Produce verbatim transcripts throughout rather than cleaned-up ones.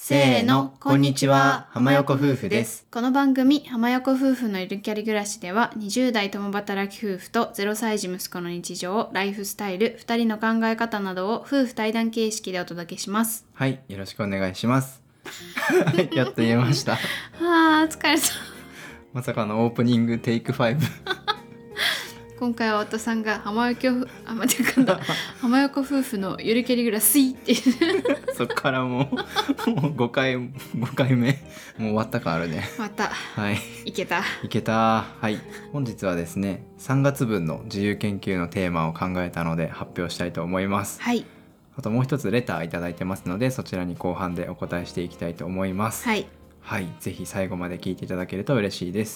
せーの、こんにちは、浜横夫婦です。 この番組、浜横夫婦のゆるキャリ暮らしでは、にじゅう代共働き夫婦とゼロさい児息子の日常、ライフスタイル、ふたりの考え方などを夫婦対談形式でお届けします。 はい、よろしくお願いしますやっと言えましたあー、疲れたまさかのオープニングテイクファイブ今回は夫さんが浜横夫あ、間違えた浜横夫婦のゆるキャリ暮らしってそっからもう、もうごかいごかいめもう終わった感あるね。 また、 はい、 いけたいけた。はい、本日はですねさんがつぶんの自由研究のテーマを考えたので発表したいと思います。 はい。 あともう一つレターいただいてますので、そちらに後半でお答えしていきたいと思います。 はい、 はい、ぜひ最後まで聞いていただけると嬉しいです。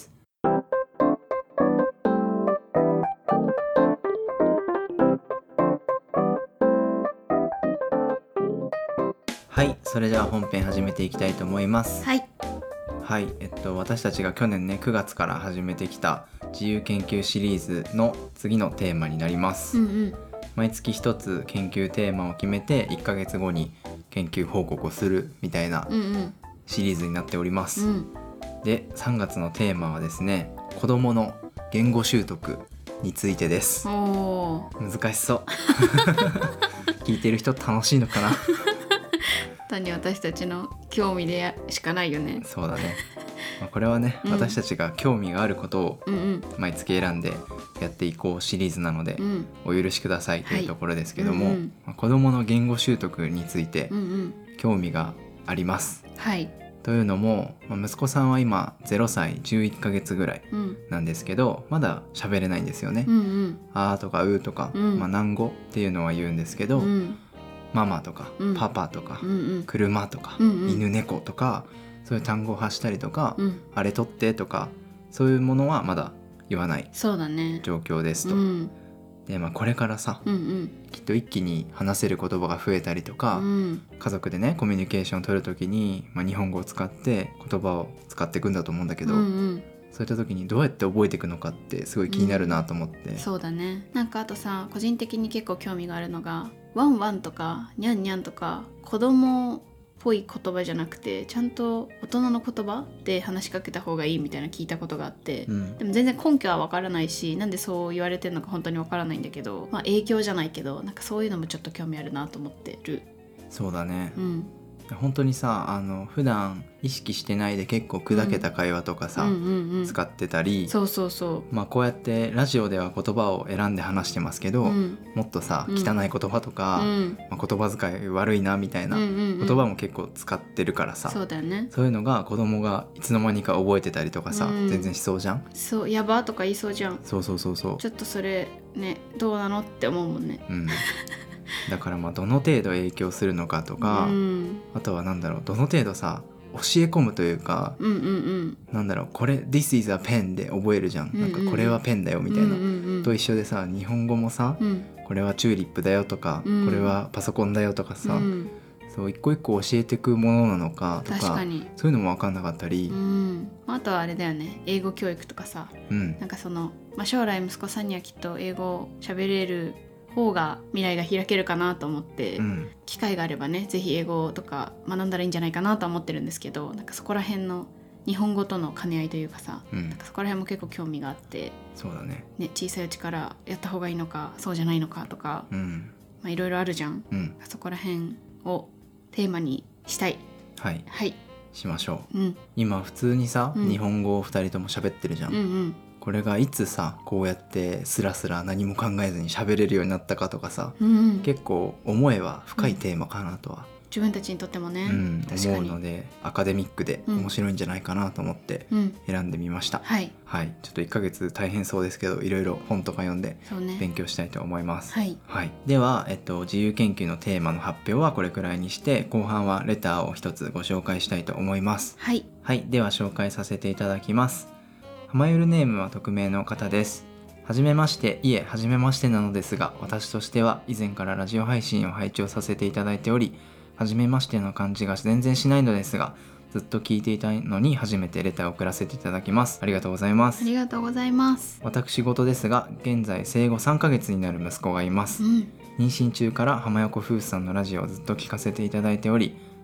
はい、それでは本編始めていきたいと思います。 はい、 はい、えっと私たちが去年ねくがつから始めてきた自由研究シリーズの次のテーマになります。 うんうん、 毎月一つ研究テーマを決めていっかげつごに研究報告をするみたいなうんうんシリーズになっております。 うん、 で、さんがつのテーマはですね、子どもの言語習得についてです。 おー、 難しそう聞いてる人楽しいのかな単に私たちの興味でしかないよね。 そうだね、まあ、これはね、 うん、 私たちが興味があることをうんうん毎月選んでやっていこうシリーズなので、 うん、 お許しくださいというところですけども、 はいうんうんまあ、子どもの言語習得についてうんうん興味があります。 はい、 というのも、まあ、息子さんは今ゼロさいじゅういっかげつぐらいうんなんですけど、まだ喋れないんですよね。 うんうんあーとかうーとか、 うんまあ、南語っていうのは言うんですけど、 うんママとか、 うんパパとか、 うんうん車とか、 うんうん犬猫とか、そういう単語を発したりとか、 うん、 あれ取ってとか、そういうものはまだ言わないそうだね。 状況ですと。 うんで、まあ、これからさ、 うんうんきっと一気に話せる言葉が増えたりとか、 うん家族でねコミュニケーションを取るときに、まあ、日本語を使って言葉を使っていくんだと思うんだけど、 うんうんそういった時にどうやって覚えていくのかってすごい気になるなと思って、 そうだね。なんかあとさ、個人的に結構興味があるのがワンワンとかニャンニャンとか子供っぽい言葉じゃなくて、ちゃんと大人の言葉で話しかけた方がいいみたいな聞いたことがあって、 うん、 でも全然根拠はわからないし、なんでそう言われてるのか本当にわからないんだけど、まあ影響じゃないけど、なんかそういうのもちょっと興味あるなと思ってる。 そうだね、 うん、 本当にさ、あの普段意識してないで結構砕けた会話とかさ、 うんうんうん、 使ってたり、 そうそうそまあ、こうやってラジオでは言葉を選んで話してますけど、 う、うん、 もっとさうん汚い言葉とか、 うんまあ、言葉遣い悪いなみたいなうんうんうん、 言葉も結構使ってるからさ、 そうだよね。 そういうのが子供がいつの間にか覚えてたりとかさ、 うん全然しそうじゃん。 そう、やばとか言いそうじゃん。 そうそうそうそう、 ちょっとそれね、どうなのって思うもんね。 うん、だからまあどの程度影響するのかとか、 うんあとはなんだろう、どの程度さ教え込むというか、 うんうんうんなんだろう、これ This is a pen で覚えるじゃん、 うんうんうん、 なんかこれはペンだよみたいな、 うんうんうん、 と一緒でさ、日本語もさ、 うんこれはチューリップだよとか、 うん、 これはパソコンだよとかさ、 うん、 そう一個一個教えていくものなのかとか、 確かにそういうのも分かんなかったり、 うん、あとはあれだよね、英語教育とかさ、 うんなんかその、まあ、将来息子さんにはきっと英語を喋れる方が未来が開けるかなと思って、 うん、 機会があればねぜひ英語とか学んだらいいんじゃないかなと思ってるんですけど、なんかそこら辺の日本語との兼ね合いというかさ、 うんなんかそこら辺も結構興味があって、 そうだね、 ね、小さいうちからやった方がいいのかそうじゃないのかとか、 うんまあ、いろいろあるじゃん。 うん、 そこら辺をテーマにしたい。 はい、 はい、 しましょう。 うん、 今普通にさ、 うん日本語をふたりとも喋ってるじゃん、 うんうんこれがいつさこうやってスラスラ何も考えずに喋れるようになったかとかさ、 うんうん、 結構思えば深いテーマかなとは、 自分たちにとってもね、 うん確かに思うので、アカデミックで面白いんじゃないかなと思ってうん、 選んでみました、 はい、 はい、ちょっといっかげつ大変そうですけど、いろいろ本とか読んでそうね、 勉強したいと思います。 はい、 はい、では、えっと、自由研究のテーマの発表はこれくらいにして、後半はレターを一つご紹介したいと思います。 はい、 はい、では紹介させていただきます。浜ゆるネームは匿名の方です。はじめまして、いえはじめましてなのですが、私としては以前からラジオ配信を拝聴させていただいており、はじめましての感じが全然しないのですが、ずっと聞いていたのに初めてレターを送らせていただきます。ありがとうございまあす。 りがとうございます。 私事ですが、現在生後さんかげつになる息子がいます。 うん、 妊娠中から浜横夫婦さんのラジオをずっと聞かせていただいており、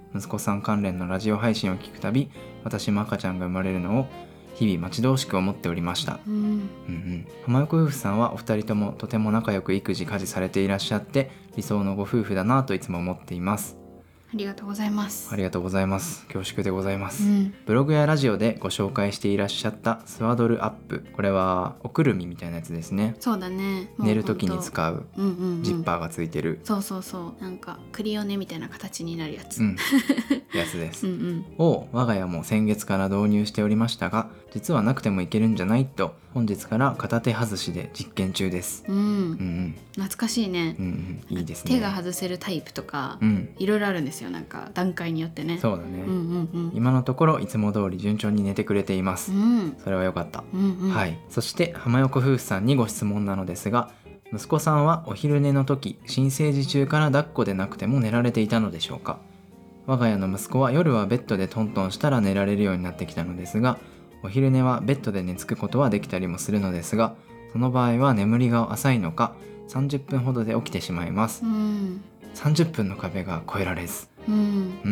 息子さん関連のラジオ配信を聞くたび、私も赤ちゃんが生まれるのを日々待ち遠しく思っておりました。 うんうんうん、浜横夫婦さんはお二人ともとても仲良く育児家事されていらっしゃって、理想のご夫婦だなといつも思っています。 ありがとうございます。 ありがとうございます。恐縮でございます、 うん、 ブログやラジオでご紹介していらっしゃったスワドルアップ、これはおくるみみたいなやつですね。 そうだね。 寝る時に使ううんうんうん、 ジッパーがついてる、 そうそうそう、なんかクリオネみたいな形になるやつ、 うん、やつですうんうんを我が家も先月から導入しておりましたが、実はなくてもいけるんじゃないと本日から片手外しで実験中です。 うん、 うんうん懐かしいね、 うんうん、いいですね。 手が外せるタイプとか、 うん、 いろいろあるんですよ。なんか段階によってね。 そうだね、 うんうんうん、 今のところいつも通り順調に寝てくれています、 うん、 それは良かった、 うんうん、 はい。そして浜横夫婦さんにご質問なのですが、息子さんはお昼寝の時、新生児中から抱っこでなくても寝られていたのでしょうか。我が家の息子は夜はベッドでトントンしたら寝られるようになってきたのですが、お昼寝はベッドで寝つくことはできたりもするのですが、その場合は眠りが浅いのかさんじゅっぷんほどで起きてしまいます、 うん、 さんじゅっぷんの壁が越えられず、 うん、 うん、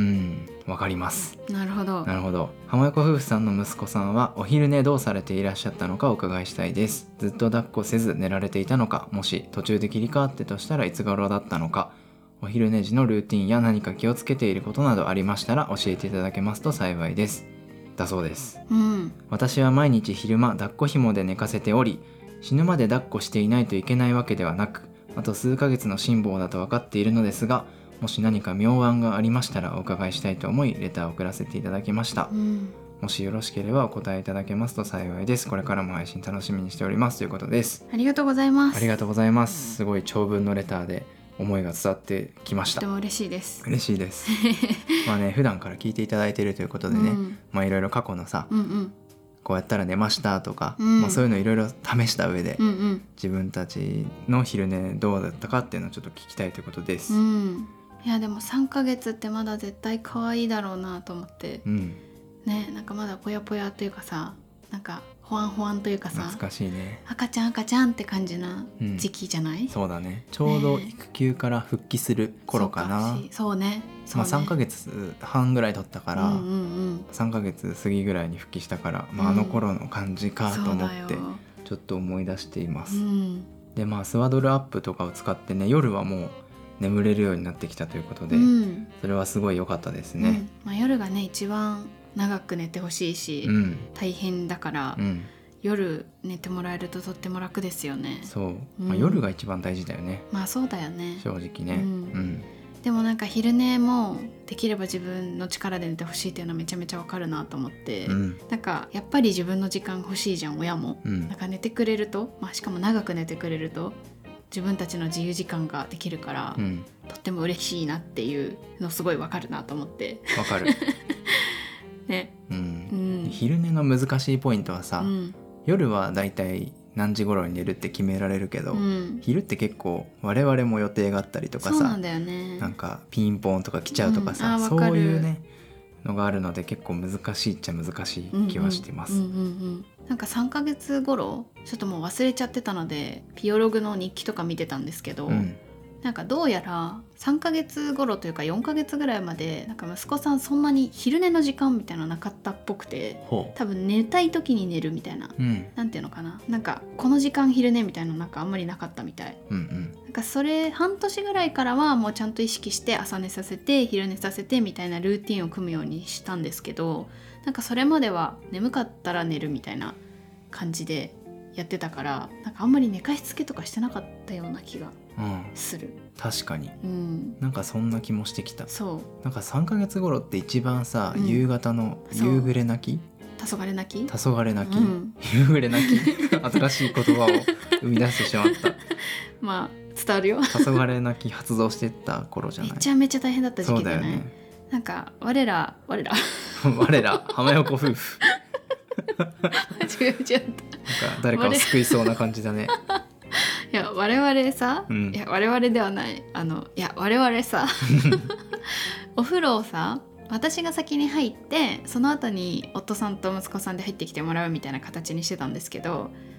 わかります。 なるほど。 なるほど。浜横夫婦さんの息子さんはお昼寝どうされていらっしゃったのかお伺いしたいです。ずっと抱っこせず寝られていたのか、もし途中で切り替わってとしたらいつ頃だったのか、お昼寝時のルーティンや何か気をつけていることなどありましたら教えていただけますと幸いです。だそうです、 うん、 私は毎日昼間抱っこ紐で寝かせており、死ぬまで抱っこしていないといけないわけではなく、あと数ヶ月の辛抱だと分かっているのですが、もし何か妙案がありましたらお伺いしたいと思いレターを送らせていただきました、 うん、 もしよろしければお答えいただけますと幸いです。これからも配信楽しみにしておりますということです。 ありがとうございます。 ありがとうございます。すごい長文のレターで思いが伝わってきました。 とても嬉しいです。 嬉しいですまあね、普段から聞いていただいているということでね、うん、まあいろいろ過去のさ、 うんうん、 こうやったら寝ましたとか、 うんまあ、そういうのいろいろ試した上で、 うんうん、 自分たちの昼寝どうだったかっていうのをちょっと聞きたいということです、 うん、いやでもさんかげつってまだ絶対可愛いだろうなと思って、 うん、 ね、なんかまだぽやぽやというかさ、なんかほわんほわんというかさ、 懐かしいね、 赤ちゃん赤ちゃんって感じな時期じゃない、 うん、そうだね、ちょうど育休から復帰する頃かな、 ね、そう, そうね、そうね、 まあ、さんかげつはんぐらい経ったから、 うんうんうん、 さんかげつ過ぎぐらいに復帰したから、まあ、あの頃の感じかと思ってちょっと思い出しています、 うん、 でまあスワドルアップとかを使ってね、夜はもう眠れるようになってきたということで、うん、それはすごい良かったですね、うんまあ、夜がね一番長く寝てほしいし、うん、大変だから、うん、夜寝てもらえるととっても楽ですよね。 そう、まあ、夜が一番大事だよね、 まあそうだよね、 正直ね、うんうん、 でもなんか昼寝もできれば自分の力で寝てほしいっていうのはめちゃめちゃわかるなと思って、うん、なんかやっぱり自分の時間欲しいじゃん、親も、うん、なんか寝てくれると、まあ、しかも長く寝てくれると自分たちの自由時間ができるから、うん、とっても嬉しいなっていうのすごいわかるなと思って。 わかるね、 うんうん、昼寝の難しいポイントはさ、うん、夜はだいたい何時頃に寝るって決められるけど、うん、昼って結構我々も予定があったりとかさ、 そうなんだよね、 なんかピンポンとか来ちゃうとかさ、うん、そういうねのがあるので結構難しいっちゃ難しい気はしてます、うんうんうんうん、 なんかさんかげつ頃ちょっともう忘れちゃってたのでピオログの日記とか見てたんですけど、うん、なんかどうやらさんかげつ頃というかよんかげつぐらいまでなんか息子さんそんなに昼寝の時間みたいなのなかったっぽくて、多分寝たい時に寝るみたいな、うん、なんていうのかな、なんかこの時間昼寝みたいなのなんかあんまりなかったみたい、うんうん、なんかそれ半年ぐらいからはもうちゃんと意識して朝寝させて昼寝させてみたいなルーティンを組むようにしたんですけど、なんかそれまでは眠かったら寝るみたいな感じでやってたから、なんかあんまり寝かしつけとかしてなかったような気がする、うん、 確かに、 うん、 なんかそんな気もしてきた。 そうなんかさんかげつ頃って一番さ、うん、夕方の夕暮れ泣き黄昏泣き黄昏泣き、うん、夕暮れ泣き新しい言葉を生み出してしまったまあ伝わるよ黄昏泣き発動してった頃じゃない。 めちゃめちゃ大変だった時期だよね。 そうだよね。 なんか我ら我ら我ら浜横夫婦違う違った。 なんか誰かを救いそうな感じだねいや我々さ、うん、いや我々ではない、あのいや我々さお風呂をさ私が先に入ってその後に夫さんと息子さんで入ってきてもらうみたいな形にしてたんですけど、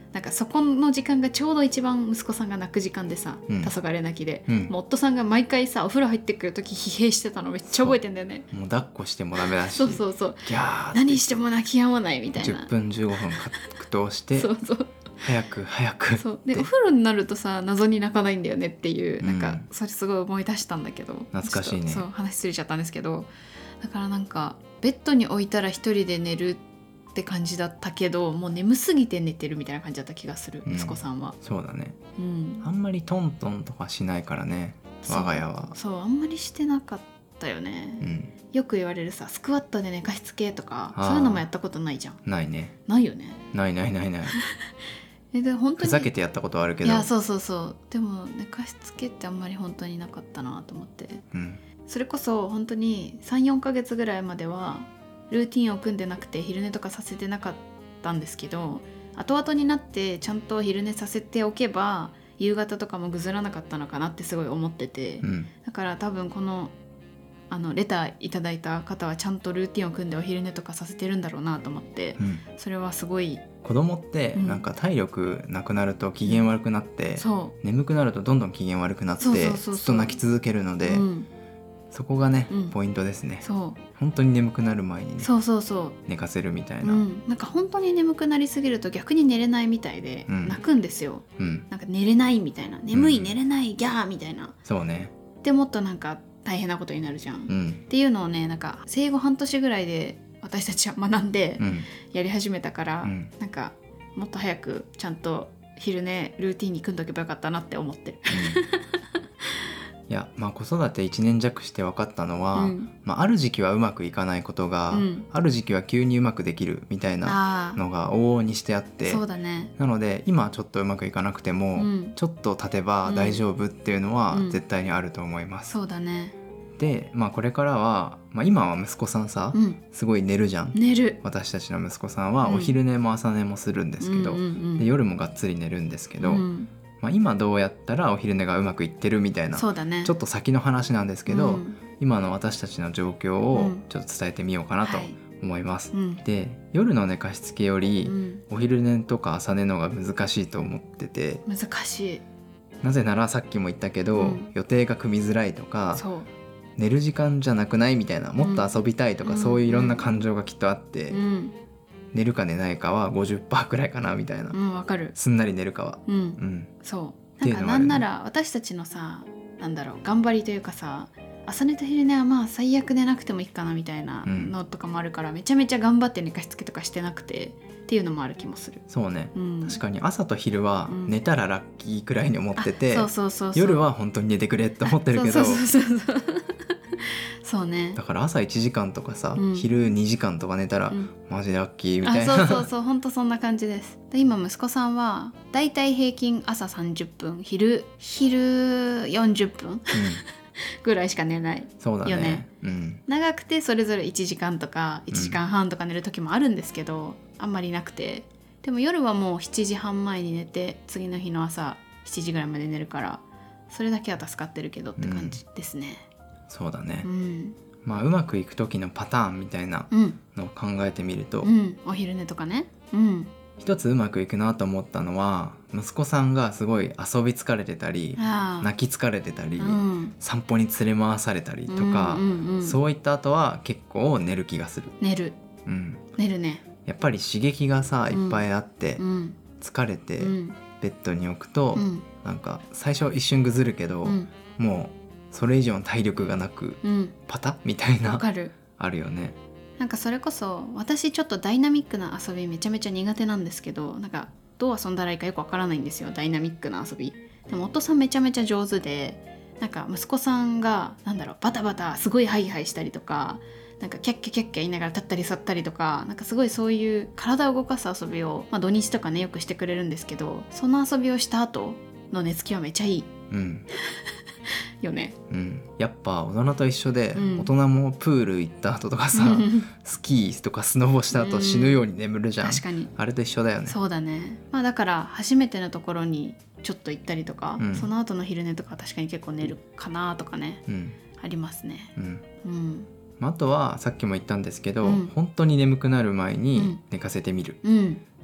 なんかそこの時間がちょうど一番息子さんが泣く時間でさ、 うん黄昏泣きで、 うんもう夫さんが毎回さお風呂入ってくる時疲弊してたのめっちゃ覚えてんだよね。 もう抱っこしてもダメだしそうそうそう、 ギャーって何しても泣き止まないみたいじゅっな。 ぷんじゅうごふん格闘してそうそう早く早くそうでお風呂になるとさ謎に泣かないんだよねっていう、なんかうんそれすごい思い出したんだけど、 懐かしいね。 ちょっとそう話しすれちゃったんですけど、だからなんかベッドに置いたら一人で寝るって感じだったけど、もう眠すぎて寝てるみたいな感じだった気がする、 うん息子さんは。 そうだね。 うんあんまりトントンとかしないからね、我が家は。 そうそうあんまりしてなかったよね、 うんよく言われるさスクワットで寝かしつけとかあーそういうのもやったことないじゃん。 ないね。 ないよね。 ないないないないえで本当にふざけてやったことはあるけど。 いやそうそうそうでも寝かしつけってあんまり本当になかったなと思って、 うんそれこそ本当に さん,よん ヶ月ぐらいまではルーティンを組んでなくて昼寝とかさせてなかったんですけど、後々になってちゃんと昼寝させておけば夕方とかもぐずらなかったのかなってすごい思ってて、 うんだから多分このあのレターいただいた方はちゃんとルーティンを組んでお昼寝とかさせてるんだろうなと思って、 うんそれはすごい。 子供ってうんなんか体力なくなると機嫌悪くなって、 そ眠くなるとどんどん機嫌悪くなってそうそうそうそうずっと泣き続けるのう、 で、 うん、 そこがね、 うんポイントですね。 そう本当に眠くなる前にねそうそうそう寝かせるみたいな。うんうん、なんか本当に眠くなりすぎると逆に寝れないみたいでうん泣くんですよ、なんか寝れないみたいな、眠い、 うん寝れないギャーみたいなそうね。 でもっとなんか大変なことになるじゃん、っうんていうのをねなんか生後半年ぐらいで私たちは学んでうんやり始めたから、 うんなんかもっと早くちゃんと昼寝ルーティンに組んどけばよかったなって思ってる。 いやまあ子育ていちねん弱して分かったのは、 うんまあ、ある時期はうまくいかないことが、 うんある時期は急にうまくできるみたいなああのが往々にしてあってそうだね。 なので今はちょっとうまくいかなくても、 うんちょっと経てば大丈夫っていうのはうん絶対にあると思います。 そうだね。 で、まあ、これからは、まあ、今は息子さんさ、 うんすごい寝るじゃん。 寝る私たちの息子さんはうんお昼寝も朝寝もするんですけど、 うんうんうんで夜もがっつり寝るんですけど、 うんまあ、今どうやったらお昼寝がうまくいってるみたいなそうだねちょっと先の話なんですけど、 うん今の私たちの状況をうんちょっと伝えてみようかなとはい思います。 うんで夜の寝かしつけよりうんお昼寝とか朝寝の方が難しいと思ってて、 難しい。 なぜならさっきも言ったけど、 うん予定が組みづらいとかそう寝る時間じゃなくないみたいな、もっと遊びたいとか、 うんそういういろんな感情がきっとあって、 うん寝るか寝ないかは ごじゅっパーセント くらいかなみたいな、 うんわかる。 すんなり寝るかは。 うんうんそうってないかなうんのはあるねんなら私たちのさなんだろう頑張りというかさ朝寝と昼寝はまあ最悪寝なくてもいいかなみたいなのとかもあるから、めちゃめちゃ頑張って寝かしつけとかしてなくてっていうのもある気もする。 そうね、 うん、 確かに朝と昼はうん寝たらラッキーくらいに思ってて、 あそうそうそうそう夜は本当に寝てくれって思ってるけど、 そうそうそうそうそうねだから朝いちじかんとかさ、 うん昼にじかんとか寝たら、 うんマジラッキーみたいな。 あそうそうそう本当そんな感じです。で今息子さんはだいたい平均朝さんじゅっぷん昼昼よんじゅっぷんうんぐらいしか寝ない。 そうだねよねうん長くてそれぞれいちじかんとかいちじかんはんとか寝る時もあるんですけど、あんまりなくて、でも夜はもうしちじはんまえに寝て次の日の朝しちじぐらいまで寝るからそれだけは助かってるけどって感じですね。 そうだね、 うんまあうまくいく時のパターンみたいなうんのを考えてみると、 うんお昼寝とかね。うん一つうまくいくなと思ったのは、息子さんがすごい遊び疲れてたりああ泣き疲れてたり、 うん散歩に連れ回されたりとか、 うんうんうんそういった後は結構寝る気がする。 寝るうん、 寝るね。 やっぱり刺激がさいっぱいあって、 うん疲れてうんベッドに置くと、 うんなんか最初一瞬ぐずるけど、 うんもうそれ以上の体力がなくうんパタッみたいなわかる。 あるよね。 なんかそれこそ私ちょっとダイナミックな遊びめちゃめちゃ苦手なんですけど、なんかどう遊んだらいいかよくわからないんですよ、ダイナミックな遊び。でも夫さんめちゃめちゃ上手で、なんか息子さんがなんだろうバタバタすごいハイハイしたりとか、なんかキャッキャキャッキャ言いながら立ったり座ったりとか、なんかすごいそういう体を動かす遊びを、まあ、土日とかねよくしてくれるんですけど、その遊びをした後の寝つきはめちゃいいうんよね。 うん、やっぱ大人と一緒で、 うん大人もプール行った後とかさ、スキーとかスノボした後死ぬように眠るじゃん、 確かにあれと一緒だよね。 そうだね。まあだから初めてのところにちょっと行ったりとか、 うんその後の昼寝とかは確かに結構寝るかなとかね、 うんありますね。 うんうんまあ、あとはさっきも言ったんですけど、 うん本当に眠くなる前うんに寝かせてみる、 うん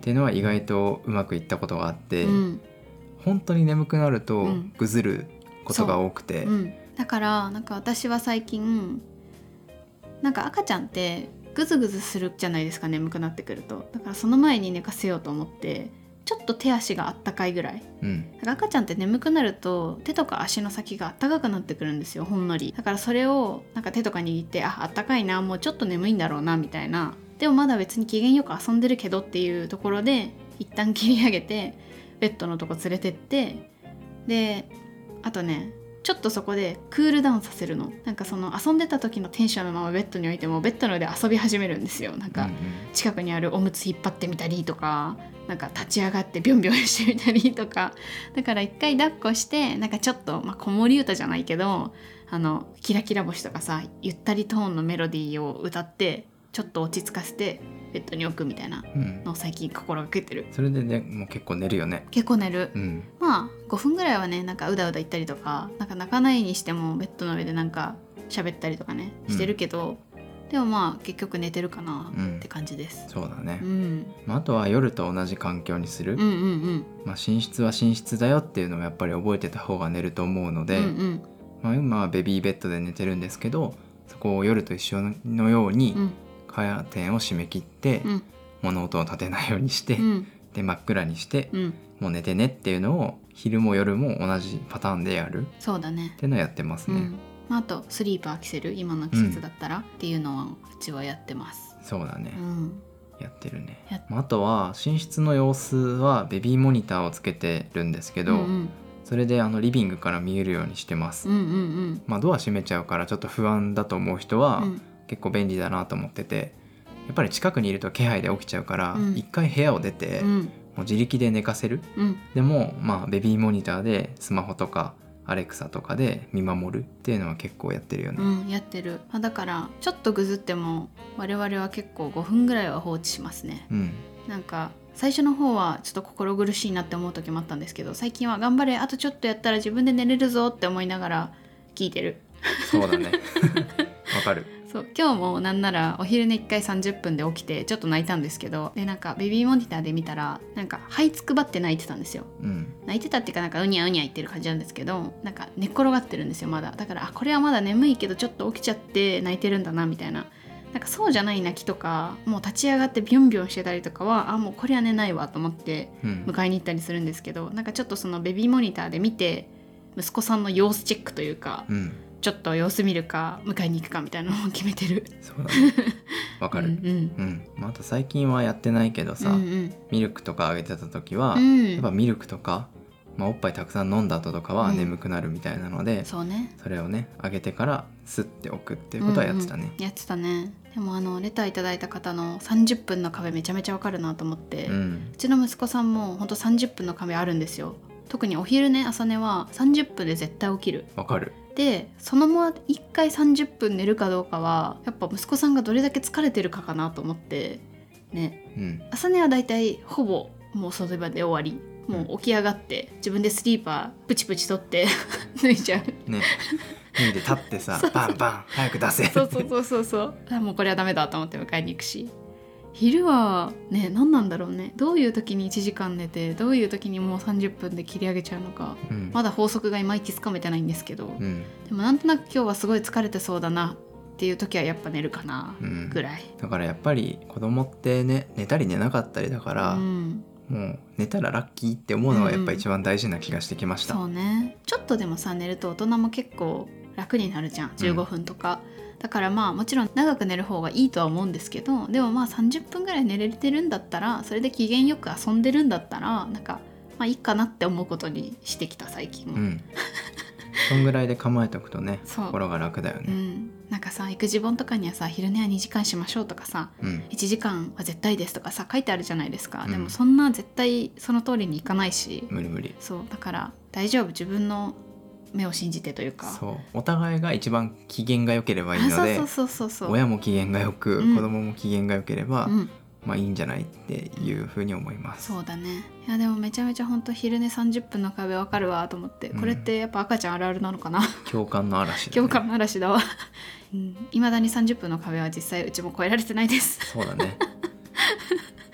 っていうのは意外とうまくいったことがあって、 うん、 本当に眠くなるとうんぐずることが多くて、 うん、だからなんか私は最近なんか赤ちゃんってグズグズするじゃないですか、眠くなってくると。だからその前に寝かせようと思ってちょっと手足があったかいぐらい、 うん、 だから赤ちゃんって眠くなると手とか足の先があったかくなってくるんですよ、ほんのり。だからそれをなんか手とか握って、あ、あったかいな、もうちょっと眠いんだろうなみたいな、でもまだ別に機嫌よく遊んでるけどっていうところで一旦切り上げてベッドのとこ連れてって、であとねちょっとそこでクールダウンさせるの。なんかその遊んでた時のテンションのままベッドに置いてもベッドの上で遊び始めるんですよ。なんか近くにあるおむつ引っ張ってみたりとか、なんか立ち上がってビョンビョンしてみたりとか。だから一回抱っこしてなんかちょっと、まあ、子守歌じゃないけどあのキラキラ星とかさ、ゆったりトーンのメロディーを歌ってちょっと落ち着かせてベッドに置くみたいなのを最近心がけてる、 うん、それでねもう結構寝るよね。 結構寝る、 うん、 まあごふんぐらいはねなんかうだうだ言ったりとか、なんか泣かないにしてもベッドの上でなんか喋ったりとかねしてるけど、うん、でもまあ結局寝てるかなって感じです、 うん、そうだね、 うんまあ、あとは夜と同じ環境にする、 うんうんうんまあ、寝室は寝室だよっていうのをやっぱり覚えてた方が寝ると思うので、 うんうんまあ、今はベビーベッドで寝てるんですけど、そこを夜と一緒のようにカーテンを閉め切って、うん、物音を立てないようにして、うん、で真っ暗にして、うん、もう寝てねっていうのを昼も夜も同じパターンでやる。 そうだねっていうのをやってますね、 うんまあ、あとスリーパー着せる今の季節だったら、うん、っていうのはうちはやってます。 そうだね、 うん、 やってるね。まあ、あとは寝室の様子はベビーモニターをつけてるんですけど、うんうん、それであのリビングから見えるようにしてます、うんうんうん、まあ、ドア閉めちゃうからちょっと不安だと思う人は、うん、結構便利だなと思ってて、やっぱり近くにいると気配で起きちゃうから一、うん、回部屋を出て、うん、もう自力で寝かせる、うん、でもまあベビーモニターでスマホとかアレクサとかで見守るっていうのは結構やってるよね、 うん、やってる。だからちょっとぐずっても我々は結構ごふんぐらいは放置しますね、うん、なんか最初の方はちょっと心苦しいなって思う時もあったんですけど、最近は頑張れ、あとちょっとやったら自分で寝れるぞって思いながら聞いてる。 そうだねわかる。 そう今日もなんならお昼寝いっかいさんじゅっぷんで起きてちょっと泣いたんですけど、でなんかベビーモニターで見たらなんか這いつくばって泣いてたんですよ、うん、泣いてたっていうかなんかうにゃうにゃ言ってる感じなんですけど、なんか寝っ転がってるんですよまだ。だからあこれはまだ眠いけどちょっと起きちゃって泣いてるんだなみたいな。なんかそうじゃない泣きとかもう立ち上がってビョンビョンしてたりとかはあもうこれは寝ないわと思って迎えに行ったりするんですけど、うん、なんかちょっとそのベビーモニターで見て息子さんの様子チェックというか、うんちょっと様子見るか迎えに行くかみたいなのを決めてる。 そうだねわかる。うん、うんうんまあ、あと最近はやってないけどさ、うんうん、ミルクとかあげてた時は、うん、やっぱミルクとか、まあ、おっぱいたくさん飲んだ後とかは眠くなるみたいなので、うん、そうね、それをねあげてからスッて置くっていうことはやってたね、 うんうん、やってたね。でもあのレターいただいた方のさんじゅっぷんの壁めちゃめちゃわかるなと思って、うん、うちの息子さんもほんとさんじゅっぷんの壁あるんですよ。特にお昼寝朝寝はさんじゅっぷんで絶対起きる。 わかる。 でそのままいっかいさんじゅっぷん寝るかどうかはやっぱ息子さんがどれだけ疲れてるかかなと思ってね、うん、朝寝はだいたいほぼもうその場で終わり、もう起き上がって自分でスリーパープチプチ取って脱いじゃうね。 脱いで立ってさバンバン早く出せそうそうそうそうそうあもうこれはダメだと思って迎えに行くし、昼はね何なんだろうね、どういう時にいちじかん寝てどういう時にもうさんじゅっぷんで切り上げちゃうのか、うん、まだ法則がいまいちつかめてないんですけど、うん、でもなんとなく今日はすごい疲れてそうだなっていう時はやっぱ寝るかな、うん、ぐらい。 だからやっぱり子供ってね寝たり寝なかったりだから、うん、もう寝たらラッキーって思うのがやっぱ一番大事な気がしてきました、 うん、そうね。ちょっとでもさ寝ると大人も結構楽になるじゃん、じゅうごふんとか、うん、だからまあもちろん長く寝る方がいいとは思うんですけど、でもまあさんじゅっぷんぐらい寝れてるんだったら、それで機嫌よく遊んでるんだったらなんかまあいいかなって思うことにしてきた最近も、うん、 そんぐらいで構えておくとね心が楽だよね、 うん、なんかさ育児本とかにはさ昼寝はにじかんしましょうとかさ、うん、いちじかんは絶対ですとかさ書いてあるじゃないですか、うん、でもそんな絶対その通りにいかないし、 無理無理。 そうだから大丈夫、自分の目を信じてというか、 そうお互いが一番機嫌が良ければいいので、 そうそうそうそう、 親も機嫌が良く、うん、子供も機嫌が良ければ、うん、まあいいんじゃないっていうふうに思います。 そうだね。いやでもめちゃめちゃ本当昼寝さんじゅっぷんの壁わかるわと思って、これってやっぱ赤ちゃんあるあるなのかな、うん、 共感の嵐だね。 共感の嵐だわいま、うん、だにさんじゅっぷんの壁は実際うちも超えられてないです。 そうだね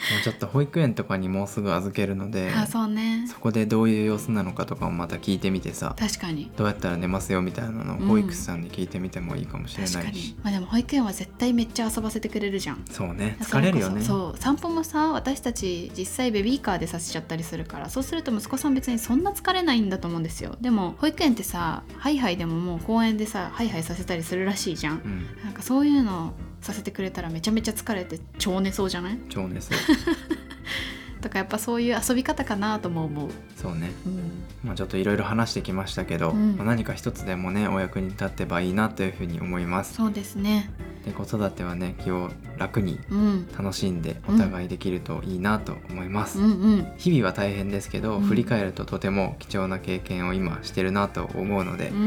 うちょっと保育園とかにもうすぐ預けるので、 あ、そうね。 そこでどういう様子なのかとかもまた聞いてみてさ、 確かにどうやったら寝ますよみたいなのを保育士さんに聞いてみてもいいかもしれないし、 確かに、まあ、でも保育園は絶対めっちゃ遊ばせてくれるじゃん。 そうね、疲れるよね。 そう、散歩もさ、私たち実際ベビーカーでさせちゃったりするから、そうすると息子さん別にそんな疲れないんだと思うんですよ。でも保育園ってさ、ハイハイでももう公園でさハイハイさせたりするらしいじゃん、 うん、 なんかそういうのをさせてくれたらめちゃめちゃ疲れて超寝そうじゃない？ 超寝そうとかやっぱそういう遊び方かなとも思う。 そうね、 うん、 まあ、ちょっといろいろ話してきましたけど、 うんまあ、何か一つでもねお役に立てばいいなというふうに思います。 そうですね。 で、子育てはね気を楽にうん楽しんでお互いできるといいなと思います、 うんうん、 日々は大変ですけど、 うん振り返るととても貴重な経験を今してるなと思うので、 うん、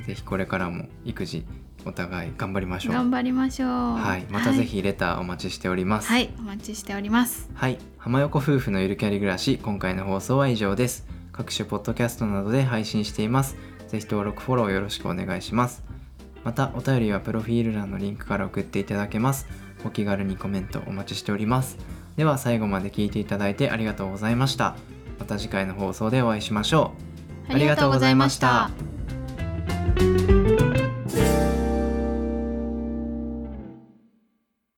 ぜひこれからも育児お互い頑張りましょう。 頑張りましょう。 はい、またぜひレターお待ちしております。 はい、はい、お待ちしております。 はい、浜横夫婦のゆるキャリ暮らし、今回の放送は以上です。各種ポッドキャストなどで配信しています。ぜひ登録フォローよろしくお願いします。またお便りはプロフィール欄のリンクから送っていただけます。お気軽にコメントお待ちしております。では最後まで聞いていただいてありがとうございました。また次回の放送でお会いしましょう。 ありがとうございました。